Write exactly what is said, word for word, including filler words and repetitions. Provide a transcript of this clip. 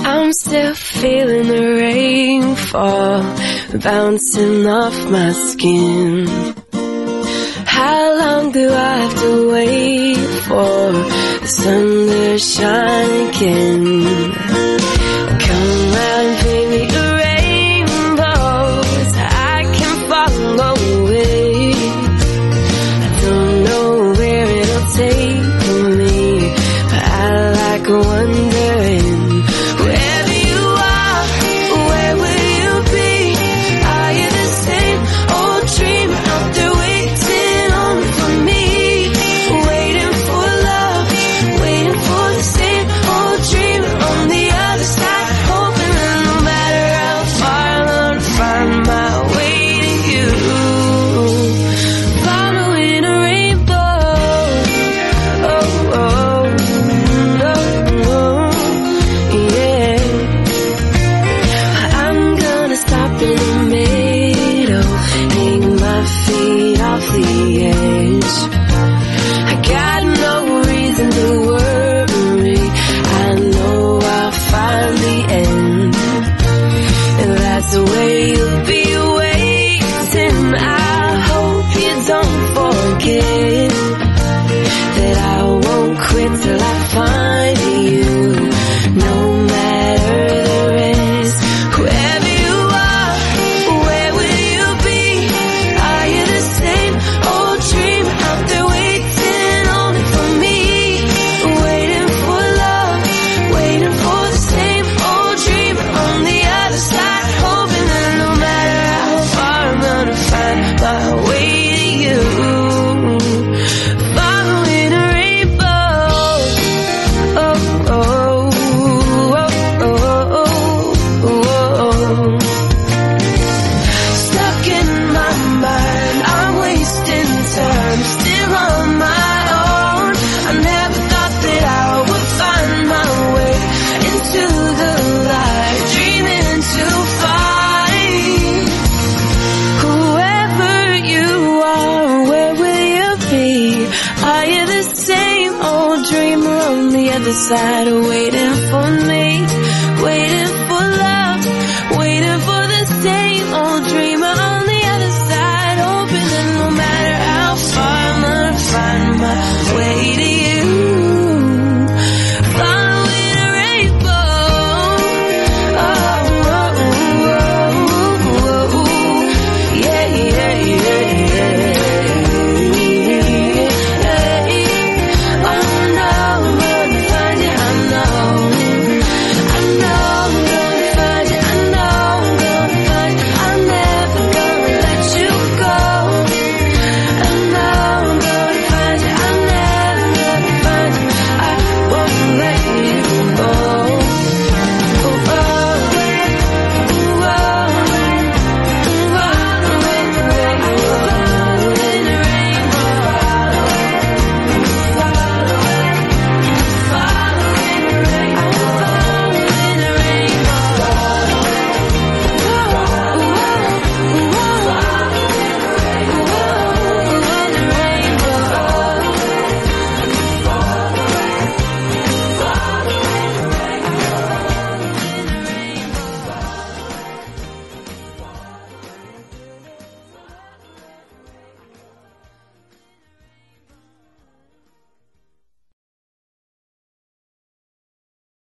I'm still feeling the rain fall, bouncing off my skin. How long do I have to wait for the sun to shine again? Come out and paint me a rainbow so I can follow away. I don't know where it'll take me, but I like wondering. Wherever you are, where will you be? Are you the same old dream out there waiting on for me? Waiting for love, waiting for the same old dream on the other side, hoping that no matter how far I'm gonna find my way to you. Following a rainbow, oh, oh, oh, oh, yeah. I'm gonna stop in the middle, hang my feet off the edge. I got no reason to worry, I know I'll find the end. And that's the way you'll be waiting. I hope you don't forget that I won't quit till I find you, no matter the risk. Whoever you are, where will you be? Are you the same old dream out there waiting only for me? Waiting for love, waiting for the same old dream on the other side, hoping that no matter how far I'm gonna find my way to you. Following a rainbow, oh, oh, oh, oh, oh, oh. Stuck in my mind, I'm wasting time, still on my own. I never thought that I would find my way into the light, dreaming to find. Whoever you are, where will you be? Are you the same old dreamer on the other side, waiting